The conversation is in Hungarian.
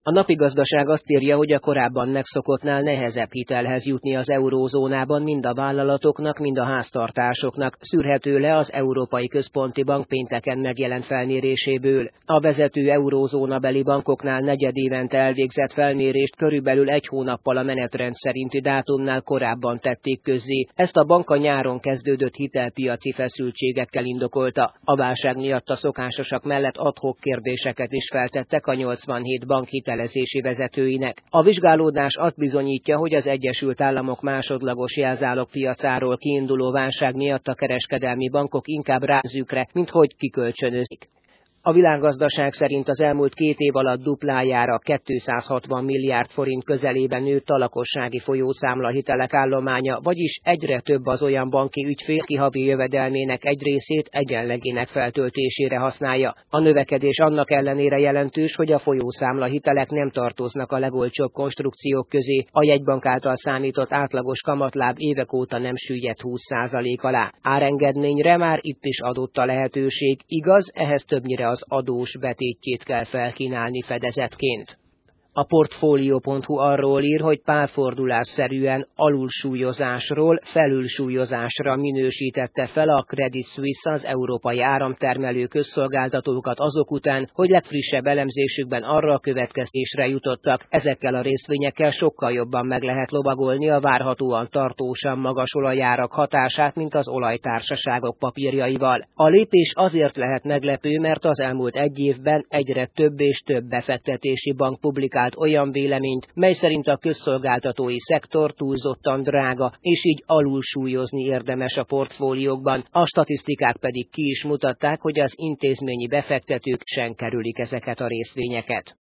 A napi gazdaság azt írja, hogy a korábban megszokottnál nehezebb hitelhez jutni az eurózónában mind a vállalatoknak, mind a háztartásoknak, szűrhető le az Európai Központi Bank pénteken megjelent felméréséből. A vezető eurózónabeli bankoknál negyedévente elvégzett felmérést körülbelül egy hónappal a menetrend szerinti dátumnál korábban tették közzé. Ezt a bank a nyáron kezdődött hitelpiaci feszültségekkel indokolta. A válság miatt a szokásosak mellett ad hoc kérdéseket is feltettek a 87 bank hitelezési vezetőinek. A vizsgálódás azt bizonyítja, hogy az Egyesült Államok másodlagos jelzálog piacáról kiinduló válság miatt a kereskedelmi bankok inkább rázükre, mint hogy kikölcsönözik. A világgazdaság szerint az elmúlt 2 év alatt duplájára 260 milliárd forint közelében nőtt a lakossági folyószámla hitelek állománya, vagyis egyre több az olyan banki ügyfél, ki havi jövedelmének egy részét egyenlegének feltöltésére használja. A növekedés annak ellenére jelentős, hogy a folyószámla hitelek nem tartoznak a legolcsóbb konstrukciók közé, a jegybank által számított átlagos kamatláb évek óta nem süllyedt 20% alá. Árengedményre már itt is adott a lehetőség, igaz, ehhez többnyire az adós betétjét kell felkínálni fedezetként. A Portfolio.hu arról ír, hogy párfordulásszerűen alulsúlyozásról felülsúlyozásra minősítette fel a Credit Suisse az európai áramtermelő közszolgáltatókat azok után, hogy legfrissebb elemzésükben arra a következtésre jutottak, ezekkel a részvényekkel sokkal jobban meg lehet lovagolni a várhatóan tartósan magas olajárak hatását, mint az olajtársaságok papírjaival. A lépés azért lehet meglepő, mert az elmúlt egy évben egyre több és több befektetési bank publikált olyan véleményt, mely szerint a közszolgáltatói szektor túlzottan drága, és így alulsúlyozni érdemes a portfóliókban. A statisztikák pedig ki is mutatták, hogy az intézményi befektetők sem kerülik ezeket a részvényeket.